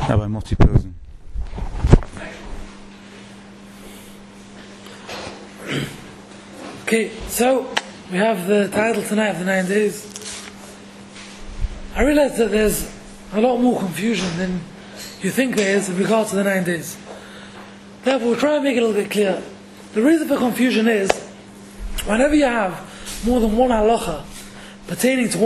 Rabbi Moti Posen. Okay, so we have the title tonight of the 9 days. I realize that there's a lot more confusion than you think there is in regard to the 9 days. Therefore, we'll try and make it a little bit clear. The reason for confusion is, whenever you have more than one halacha pertaining to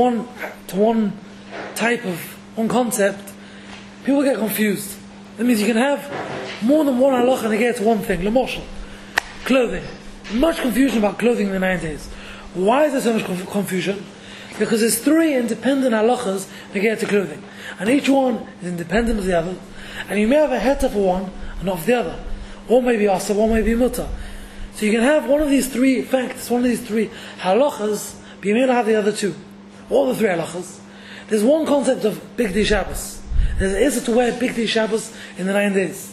one type of one concept, people get confused. That means you can have more than one halacha and they get to one thing. L'moshel, clothing. Much confusion about clothing in the 9 days. Why is there so much confusion? Because there's 3 independent halachas that get to clothing, and each one is independent of the other. And you may have a heta for one and not for the other. One may be asa, one may be muta. So you can have one of these 3 facts, one of these 3 halachas, but you may not have the other 2. All the 3 halachas. There's one concept of Big Day Shabbos. There's an issa to wear Big Day Shabbos in the 9 days.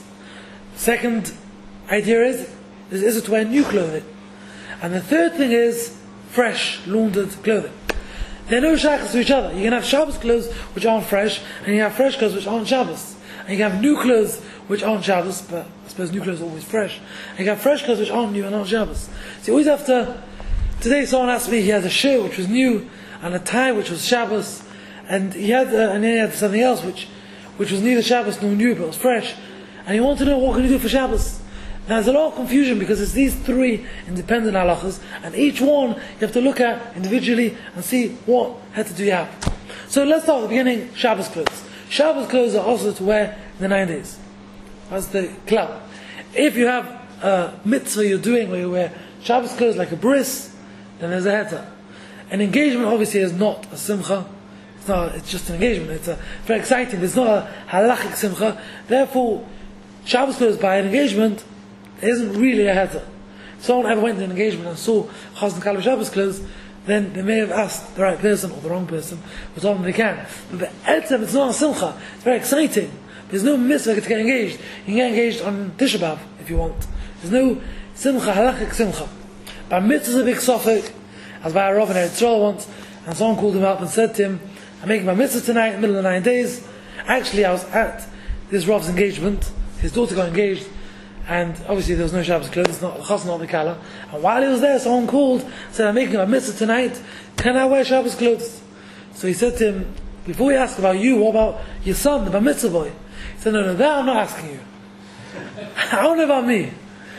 Second idea is, there's an issa to wear new clothing. And the third thing is fresh, laundered clothing. They're no shaykhs to each other. You can have Shabbos clothes which aren't fresh, and you have fresh clothes which aren't Shabbos. And you can have new clothes which aren't Shabbos, but I suppose new clothes are always fresh. And you can have fresh clothes which aren't new and aren't Shabbos. So you always have to... Today someone asked me, he had a shirt which was new, and a tie which was Shabbos, and he had and then he had something else which was neither Shabbos nor new, but it was fresh. And he wanted to know, what can you do for Shabbos? Now there's a lot of confusion because it's these 3 independent halachas, and each one you have to look at individually and see what heta do you have. So let's start at the beginning. Shabbos clothes. Shabbos clothes are also to wear in the 9 days. That's the klal. If you have a mitzvah you're doing where you wear Shabbos clothes like a bris, then there's a heta. An engagement obviously is not a simcha. It's just an engagement. It's very exciting. It's not a halachic simcha. Therefore, Shabbos clothes by an engagement isn't really a heta. If someone ever went to an engagement and saw Chaz and Kalb Shabbos clothes, then they may have asked the right person or the wrong person, but told them they can. But the etzem, it's not a simcha. It's very exciting. There's no mitzvah to get engaged. You can get engaged on Tisha B'Av if you want. There's no simcha, halachic simcha. But mitzvah is a big suffix, as by a Rav in Eretz Yisrael once, and someone called him up and said to him, I'm making my mitzvah tonight in the middle of the 9 days. Actually, I was at this Rav's engagement. His daughter got engaged, and obviously there was no Shabbos clothes, not Chas, not Mikala. And while he was there, someone called, said, I'm making my mitzvah tonight, can I wear Shabbos clothes? So he said to him, before he asked about you, what about your son, the bar mitzvah boy? He said, no, that I'm not asking you. I want to know about me.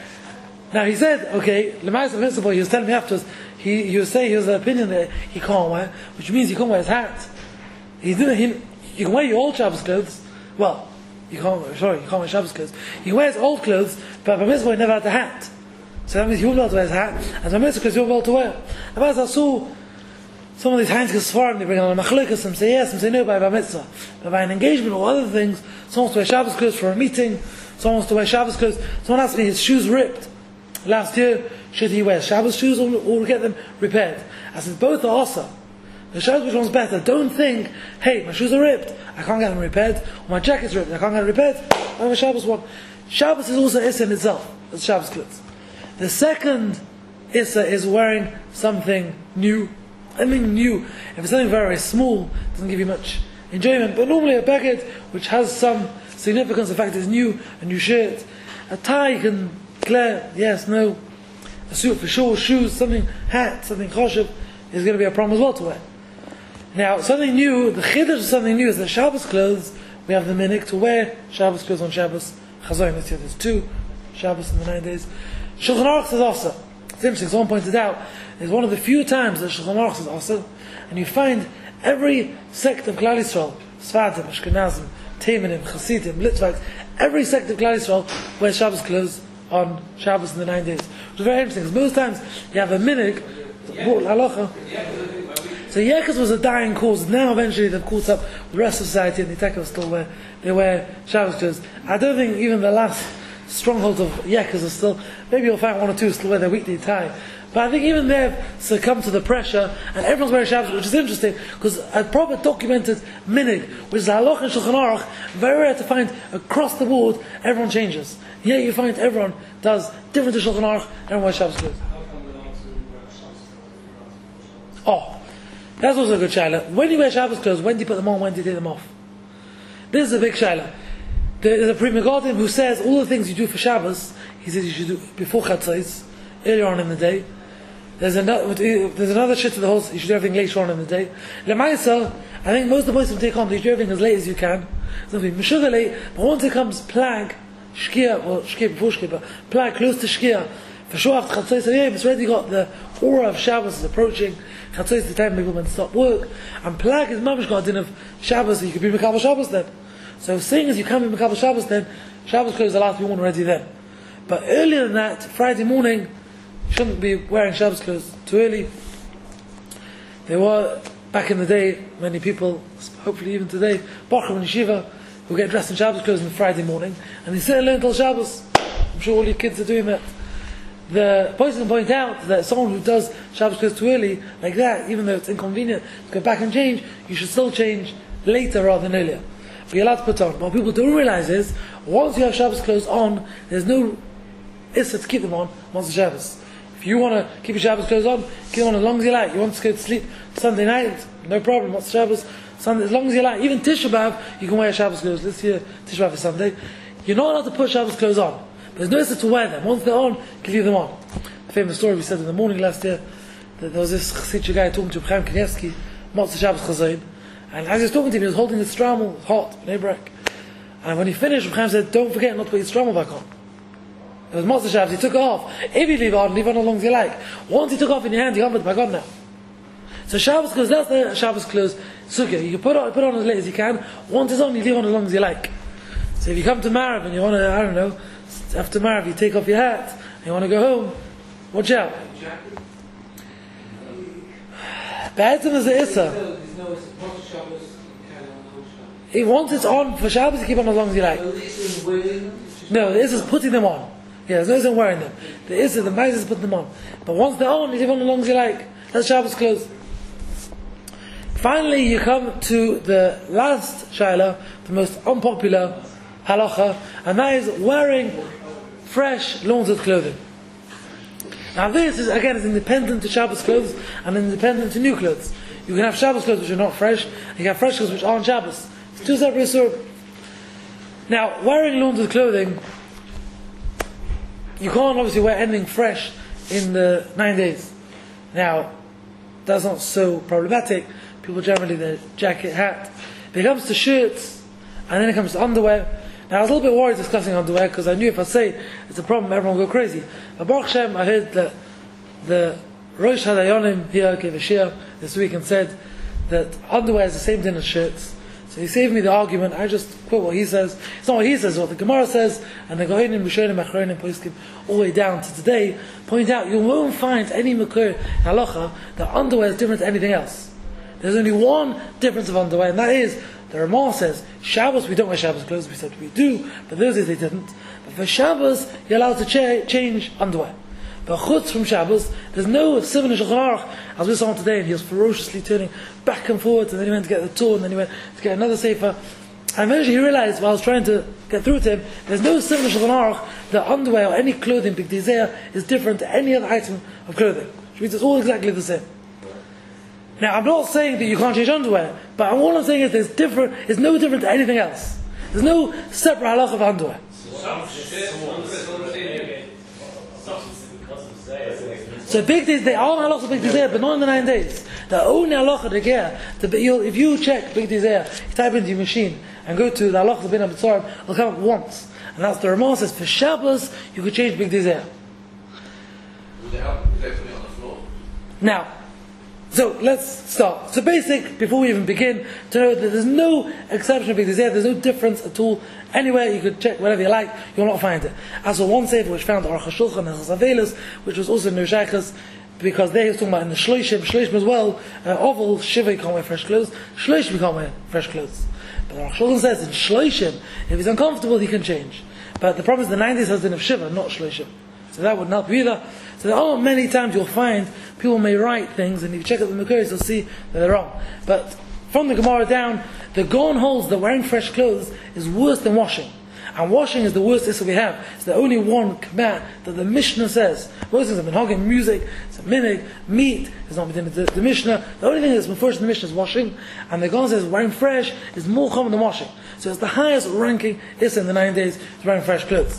Now he said, okay, Lemais mitzvah boy, he was telling me afterwards, he was saying he was of the opinion that he can't wear, which means he can't wear his hat. You can wear your old Shabbos clothes. Well, you can't wear Shabbos clothes. He wears old clothes, but Bar Mitzvah never had the hat. So that means he won't be able to wear his hat, and Bar Mitzvah clothes he won't be able to wear. And as I saw some of these Heinz Gesfarim, they bring on a machlokas, some say yes, some say no by Bar Mitzvah. But by an engagement or other things, someone wants to wear Shabbos clothes for a meeting, someone wants to wear Shabbos clothes. Someone asked me, his shoes ripped last year, should he wear Shabbos shoes or get them repaired? I said, both are awesome. The Shabbos which one's better. Don't think, hey, my shoes are ripped, I can't get them repaired, or my jacket's ripped, I can't get it repaired, I have a Shabbos one. Shabbos is also Issa in itself, it's Shabbos clothes. The second Issa is wearing something new. I mean new, if it's something very, very small, it doesn't give you much enjoyment, but normally a packet which has some significance, the fact it's new, a new shirt, a tie you can declare, yes, no, a suit for sure, shoes, something, hat, something choshev, is going to be a problem as well to wear. Now, something new, the chiddush of something new is that Shabbos clothes, we have the minhag to wear Shabbos clothes on Shabbos. Chazorim, this year there's 2 Shabbos in the 9 days. Shulchan Aruch says also. It's interesting, someone pointed out, it's one of the few times that Shulchan Aruch says also, and you find every sect of Klal Yisrael, Sfadim, Ashkenazim, Teimanim, Hasidim, Litvaks, every sect of Klal Yisrael wears Shabbos clothes on Shabbos in the 9 days. Which is very interesting, because most times you have a minhag, halacha. So Yekas was a dying cause. Now eventually they've caught up with the rest of society, and the Tekos still wear Shabbos clothes. I don't think even the last strongholds of Yekas are still, maybe you'll find 1 or 2 still wear their weekly tie. But I think even they've succumbed to the pressure, and everyone's wearing Shabbos, which is interesting, because a proper documented minhag, which is halach and Shulchan Aruch, very rare to find across the board, everyone changes. Here you find everyone does different to Shulchan Aruch, everyone wears Shabbos clothes. Oh, that's also a good shaila. When you wear Shabbos clothes, when do you put them on, when do you take them off? This is a big shaila. There's a Pri Megadim who says all the things you do for Shabbos, he says you should do before Chatzos, earlier on in the day. There's another shit to the host, you should do everything later on in the day. Lemaisa, I think most of the boys will take on, you do everything as late as you can. It's not Meshuggah late, but once it comes Plag, Shkia, or Shkia before Shkia, but Plag close to Shkia, for sure after Chatzos it's already got the aura of Shabbos is approaching. Chatzos is the time people when stop work, and Plag is mamish got a din of Shabbos, so you could be Mekabel Shabbos then. So seeing as you can't be Mekabel Shabbos then, Shabbos clothes are allowed to be worn already then. But earlier than that, Friday morning, you shouldn't be wearing Shabbos clothes too early. There were, back in the day, many people, hopefully even today, Bachram and Yeshiva, who get dressed in Shabbos clothes on Friday morning, and they sit alone until Shabbos. I'm sure all your kids are doing that. The person can point out that someone who does Shabbos clothes too early, like that, even though it's inconvenient to go back and change, you should still change later rather than earlier. But you're allowed to put on. But what people don't realize is, once you have Shabbos clothes on, there's no issa to keep them on once the Shabbos. If you want to keep your Shabbos clothes on, keep them on as long as you like. You want to go to sleep Sunday night, no problem. What's Shabbos? Sunday, as long as you like. Even Tisha B'Av, you can wear Shabbos clothes. This year, Tisha B'Av is Sunday. You're not allowed to put Shabbos clothes on. There's no issa to wear them. Once they're on, you can leave them on. The famous story we said in the morning last year, that there was this Chassidic guy talking to Chaim Kanievsky, Motzei Shabbos Chazayin, and as he was talking to him, he was holding his strammel, it was hot, Bnei Brak. And when he finished, Chaim said, don't forget not to put your strammel back on. It was Motzei Shabbos, he took it off. If you leave on as long as you like. Once you took off in your hand, you can't put it back on now. So Shabbos clothes, that's the Shabbos clothes sukkah. You can put on as late as you can. Once it's on, you leave on as long as you like. So if you come to Marav and you want to, I don't know, after Marav you take off your hat and you want to go home, watch out. Ba'etzem is the Issa. Once it's on for Shabbos, you keep on as long as you like. No, the Issa is putting them on. Yeah, there's no Issa wearing them. The Issa, the Ma'is is putting them on. But once they're on, you keep on as long as you like. That's Shabbos clothes. Finally, you come to the last Shaila, the most unpopular halacha, and that is wearing fresh laundered clothing. Now this is, again, is independent to Shabbos clothes and independent to new clothes. You can have Shabbos clothes which are not fresh, and you can have fresh clothes which aren't Shabbos. It's two separate surah. Now, wearing laundered clothing, you can't obviously wear anything fresh in the 9 days. Now, that's not so problematic. People generally, their jacket, hat. But it comes to shirts, and then it comes to underwear. Now I was a little bit worried discussing underwear, because I knew if I say it's a problem, everyone will go crazy. But Baruch Hashem, I heard that the Rosh Hadayonim here gave a shir this week and said that underwear is the same thing as shirts. So he saved me the argument. I just quote what he says. It's not what he says, it's what the Gemara says, and the Gohenim, Rishonim, Achronim, Poskim, all the way down to today, point out you won't find any Mekur halacha that underwear is different to anything else. There's only one difference of underwear, and that is, the Ramah says, Shabbos, we don't wear Shabbos clothes, we said we do, but those days they didn't. But for Shabbos, you're allowed to change underwear. But chutz from Shabbos, there's no Sivan and Shulchan Aruch, as we saw today, and he was ferociously turning back and forth, and then he went to get the Torah, and then he went to get another Sefer. And eventually he realized, while I was trying to get through to him, there's no Sivan and Shulchan Aruch that underwear or any clothing, Big Dizeh, is different to any other item of clothing. Which means it's all exactly the same. Now, I'm not saying that you can't change underwear, but all I'm saying is it's no different to anything else. There's no separate halach of underwear. So big days, they are halachas of big days, but not in the 9 days. The only halacha they get, if you check big days, you type into your machine and go to the halachas of bin Abitzarim, it'll come up once. And that's the Ramah says, for Shabbos, you could change big days. Now, so let's start. So basic, before we even begin, to know that there's no exception of Big Dizeh, there's no difference at all. Anywhere you could check whatever you like, you'll not find it. As for one sefer which found Aruch HaShulchan and Chazavelis, which was also Ner Shaykhas, because there he was talking about in the Shloishim as well, Oval, Shiva you can't wear fresh clothes, Shloishim you can't wear fresh clothes. But Aruch HaShulchan says in Shloishim, if he's uncomfortable he can change. But the problem is the 90s has been of Shiva, not Shloishim. So that wouldn't help you either. So there are many times you'll find people may write things, and if you check out the Mekuris, you'll see that they're wrong. But from the Gemara down, the Gaon holds that wearing fresh clothes is worse than washing. And washing is the worst issue we have. It's the only one command that the Mishnah says. Most things have been hogging, music, it's a minig, meat is not within the Mishnah. The only thing that's first in the Mishnah is washing, and the Gemara says wearing fresh is more common than washing. So it's the highest ranking issue in the 9 days is wearing fresh clothes.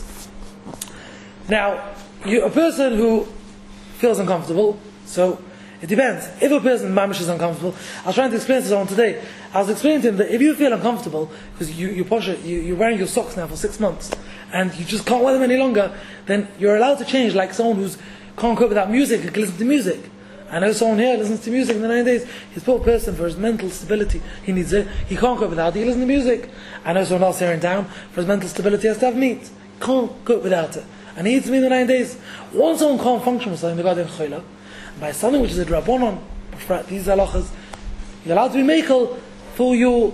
Now, a person who feels uncomfortable, so it depends. If a person mamish is uncomfortable, I was trying to explain to someone today. I was explaining to him that if you feel uncomfortable because you're wearing your socks now for 6 months and you just can't wear them any longer, then you're allowed to change. Like someone who can't cope without music and can listen to music. I know someone here listens to music in the 9 days. He's a poor person for his mental stability. He needs it. He can't cope without it. He listens to music. I know someone else here in town for his mental stability he has to have meat. He can't cope without it. And he eats meat in the 9 days. Once someone can't function with something, they got in chayla. By something which is a drabonon, these halachas, you're allowed to be mekel for your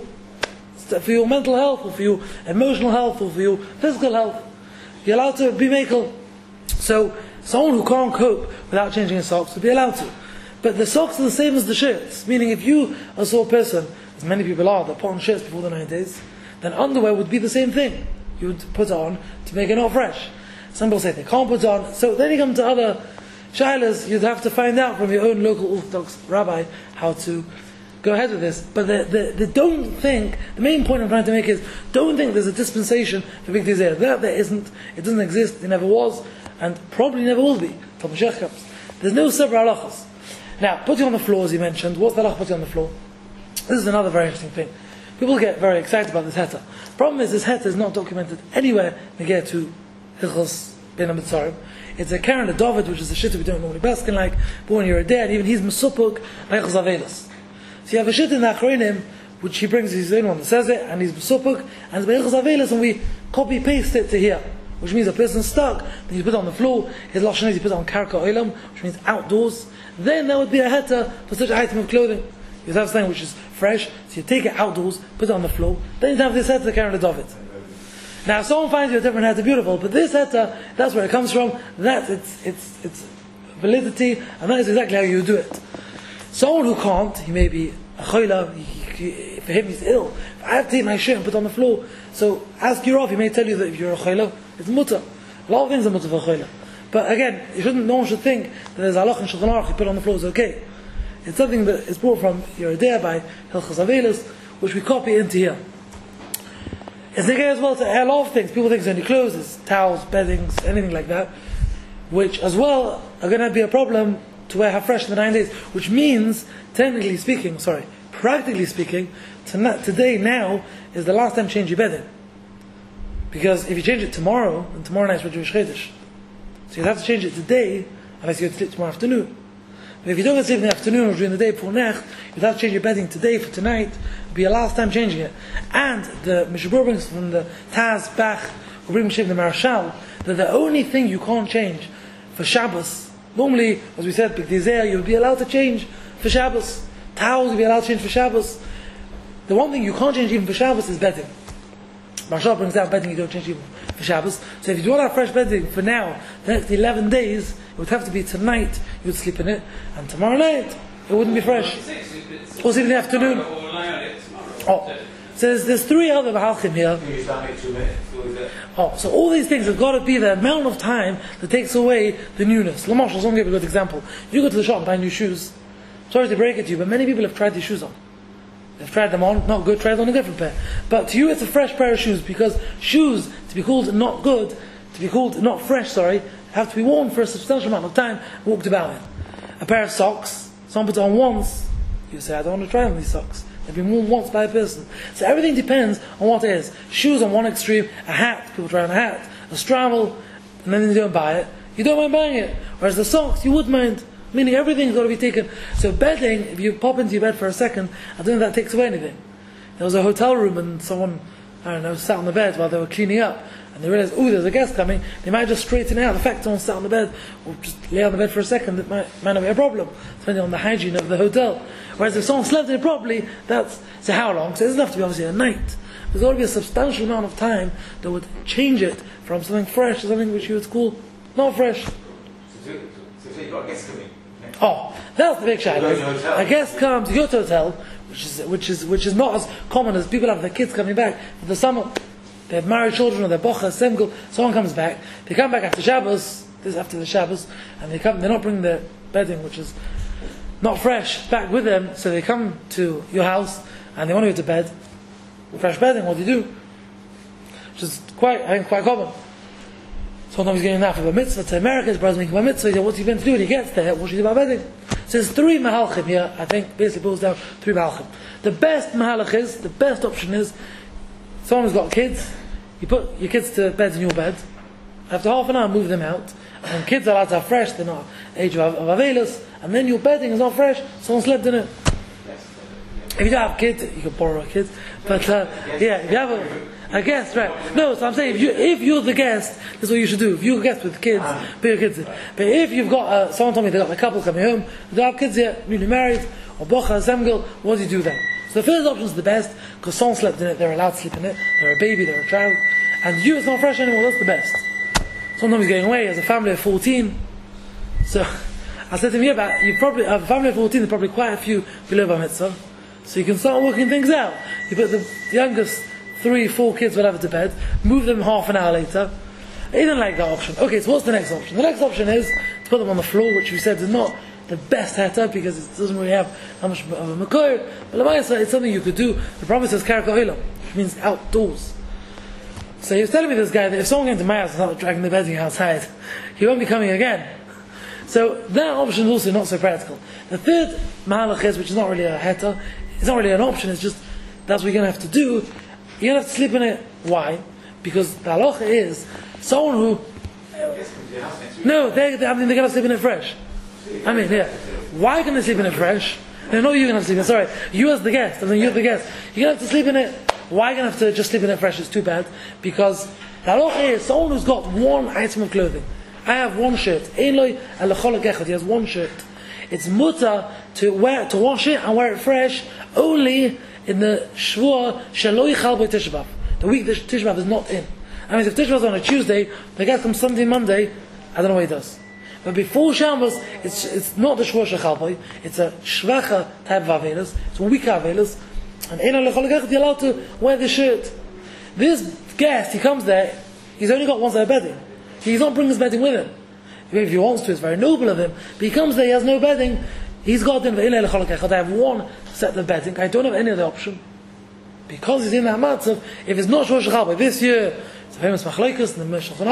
mental health, or for your emotional health, or for your physical health. You're allowed to be mekel. So someone who can't cope without changing his socks would be allowed to. But the socks are the same as the shirts. Meaning if you are a sort of person, as many people are, that put on shirts before the 9 days, then underwear would be the same thing. You would put on to make it not fresh. Some people say they can't put on. So then you come to other shaylas, you'd have to find out from your own local Orthodox rabbi how to go ahead with this. But the don't think, the main point I'm trying to make is, don't think there's a dispensation for Big Dizayah. There isn't, it doesn't exist, it never was, and probably never will be, till Mashiach comes. There's no separate halachas. Now, putting on the floor, as you mentioned, what's the halach putting on the floor? This is another very interesting thing. People get very excited about this heta. Problem is, this heta is not documented anywhere in Negeh to Hilchos Bein HaMetzarim. It's a Karen of David, which is a shit we don't normally baskin like, but when you're dead, even he's Mesupuk, like Chazavelis. So you have a shit in the Achronim, which he brings, he's the only one that says it, and he's Mesupuk, and it's by Chazavelis, and we copy-paste it to here, which means a person's stuck, then you put it on the floor, his Lashon is you put it on Karka Oilam, which means outdoors, then there would be a heta for such an item of clothing. You have something which is fresh, so you take it outdoors, put it on the floor, then you have this heta, Karen of David. Now, if someone finds you a different heta beautiful, but this heta, that's where it comes from, that's its validity, and that is exactly how you do it. Someone who can't, he may be a choila, for him he's ill. If I have to take my shirt and put it on the floor, so ask your Rav, he may tell you that if you're a choila, it's mutter. A lot of things are mutter for a choila. But again, no one should think that there's halach and Shulchan Aruch, you put it on the floor is okay. It's something that is brought from your idea by Hilchos Avelis, which we copy into here. It's negay as well to a lot of things. People think it's only clothes, it's towels, beddings, anything like that, which as well are going to be a problem to wear half fresh in the 9 days. Which means, practically speaking, today now is the last time to change your bedding. Because if you change it tomorrow, then tomorrow night's Jewish Chodesh. So you'd have to change it today, unless you go to sleep tomorrow afternoon. But if you don't go to sleep in the afternoon or during the day before Nech, you'd have to change your bedding today for tonight. It'd be your last time changing it. And the Mishabur brings from the Taz, Bach, who bring Mishabur the Marashal, that the only thing you can't change for Shabbos, normally, as we said, Big Dizayah, you'll be allowed to change for Shabbos. Towels you'll be allowed to change for Shabbos. The one thing you can't change even for Shabbos is bedding. Marshal brings down bedding you don't change even for Shabbos. So if you do want to have fresh bedding for now, the next 11 days, it would have to be tonight, you would sleep in it, and tomorrow night, it wouldn't be fresh. Or sleep in the afternoon. Oh, so there's three other halachim here. Oh, so all these things have got to be the amount of time that takes away the newness. Lamosh, I'll give a good example. If you go to the shop and buy new shoes, sorry to break it to you, but many people have tried these shoes on. They've tried them on, not good, tried on a different pair. But to you it's a fresh pair of shoes, because shoes, to be called not good, to be called not fresh, have to be worn for a substantial amount of time, walked about in. A pair of socks, someone puts on once, you say, I don't want to try on these socks. They've been worn once by a person. So everything depends on what it is. Shoes on one extreme, a hat, people try on a hat, a straddle, and then they don't buy it. You don't mind buying it. Whereas the socks, you would mind. Meaning everything's got to be taken. So bedding, if you pop into your bed for a second, I don't think that takes away anything. There was a hotel room and someone, I don't know, sat on the bed while they were cleaning up, and they realized, there's a guest coming, they might just straighten it out. The fact someone sat on the bed, or just lay on the bed for a second, it might not be a problem, depending on the hygiene of the hotel. Whereas if someone slept in it properly, so how long? So it doesn't have to be obviously a night. There's got to be a substantial amount of time that would change it from something fresh to something which you would call not fresh. So you've got a guest coming. Oh, that's the big shayla. A guest comes, you go to a hotel, which is not as common as people have their kids coming back for the summer. they have married children, or they're bocha, semgul, someone comes back, they come back after Shabbos, this is after the Shabbos, and they're not bringing their bedding, which is not fresh, back with them, so they come to your house, and they want to go to bed, fresh bedding, what do you do? Which is quite common. Sometimes he's getting that for a mitzvah to America, his brother's making a mitzvah, he says, what's he going to do when he gets there? What should he do about bedding? So there's three mahalchim here, I think, basically boils down three mahalchim. The best mahalach is, the best option is, someone who's got kids, you put your kids to bed in your bed, after half an hour move them out, and kids are allowed to have fresh, they're not age of Avelis, and then your bedding is not fresh, someone slept in it. If you don't have kids, you can borrow a kid, but if you have a guest, right? No, so I'm saying if you're the guest, this is what you should do. If you're a guest with kids, put your kids in. But if you've got someone told me they got a couple coming home, they don't have kids yet, newly married, or bocha, semgul, what do you do then? So the first option is the best, because someone slept in it, they're allowed to sleep in it, they're a baby, they're a child, and it's not fresh anymore, that's the best. Sometimes he's going away, as a family of 14, so I said to him, you probably have a family of 14, there's probably quite a few below bar mitzvah, so you can start working things out. You put the youngest 3-4 kids, whatever, to bed, move them half an hour later. He didn't like that option. Okay, so what's the next option? The next option is to put them on the floor, which we said is not the best heta because it doesn't really have that much of a makor, but Lamaisa, it's something you could do. The Prophet says karka olam, which means outdoors. So he was telling me, this guy, that if someone came to my house and started dragging the bedding outside, he won't be coming again. So that option is also not so practical. The third mahalach is, which is not really a heta, it's not really an option, it's just that's what you're going to have to do. You're going to have to sleep in it. Why? Because the halacha is someone who... No, they're going to sleep in it fresh. I mean, yeah. Why can they sleep in it fresh? No, not you're going to have to sleep in it. Sorry, you as the guest. I mean, you're the guest. You're going to have to sleep in it. Why are you going to have to just sleep in it fresh? It's too bad. Because the halacha is someone who's got one item of clothing. I have one shirt. He has one shirt. It's mutter to wash it and wear it fresh only in the Shvuah Shaloi Chalboi Tisha B'Av, the week that Tisha B'Av is not in. I mean, if Tisha B'Av is on a Tuesday, the guy comes Sunday, Monday, I don't know what he does. But before Shabbos, it's not the Shvuah Chalboi, it's a Shvacha type of Avelis, it's a week of Avelis, and you're allowed to wear the shirt. This guest, he comes there, he's only got one set of bedding. He's not bringing his bedding with him. If he wants to, it's very noble of him, but he comes there, he has no bedding. He's got them. I have one set of bedding. I don't have any other option because he's in that matzav. If it's not Shvuah Chalboi this year, it's a famous machlokes in the Shulchan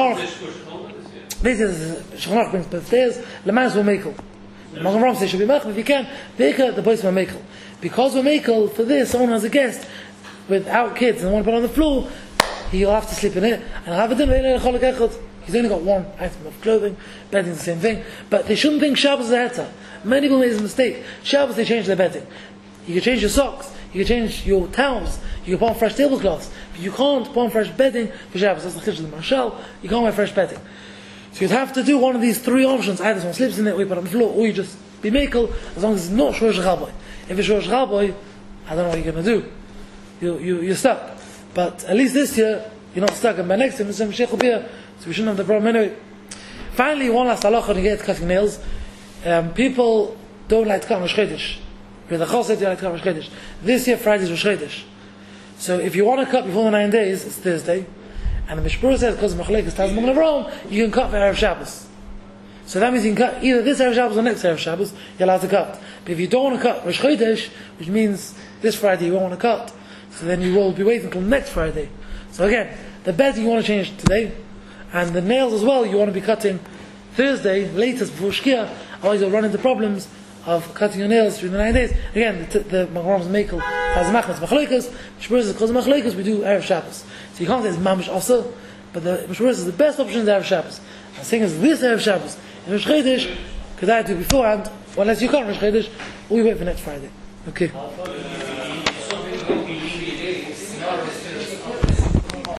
Aruch. This is Shulchan Aruch brings birthdays. Lemans will makel. The Magen Avraham says should be mechel if you can. Baker the boys will makel because we're makel for this. Someone has a guest without kids and want to put on the floor. He'll have to sleep in it and have a dinner. He's only got one item of clothing. Bedding's the same thing, but they shouldn't think Shabbos is a heta. Many people make this mistake. Shabbos they change their bedding. You can change your socks, you can change your towels, you can put on fresh tablecloths, but you can't put on fresh bedding for Shabbos. That's the chiddush of the Marshal. You can't wear fresh bedding. So you'd have to do one of these three options. Either someone sleeps in it, or you put it on the floor, or you just be makel, as long as it's not Shvuah Chalboi. If it's Shvuah Chalboi, I don't know what you're going to do. You're stuck. But at least this year, you're not stuck. And by next year, Mr. Mashiach will be here, so we shouldn't have the problem anyway. Finally, one last halacha when you get cutting nails. People don't like to cut Rosh Chodesh. The Chol said you like to cut Rosh Chodesh. This year, Friday is Rosh Chodesh. So if you want to cut before the 9 days, it's Thursday. And the Mishpur says, because of Machlekes Taz Magen Avraham, you can cut for Erev Shabbos. So that means you can cut either this Erev Shabbos or next Erev Shabbos, you're allowed to cut. But if you don't want to cut Rosh Chodesh, which means this Friday you won't want to cut, so then you will be waiting until next Friday. So again, the bedding you want to change today, and the nails as well, you want to be cutting Thursday, latest before Shkia, otherwise you'll run into problems of cutting your nails through the 9 days. Again, the Magen Avraham Mekel has a machmas machlokes. Mishpur says because of machlokes we do Erev Shabbos. So you can't say it's mamish also, but the Mishpur says the best option is Erev Shabbos. I'm saying is this Erev Shabbos in Rosh Chodesh, because I do beforehand, well, unless you can't Rosh Chodesh, or you wait for next Friday. Okay.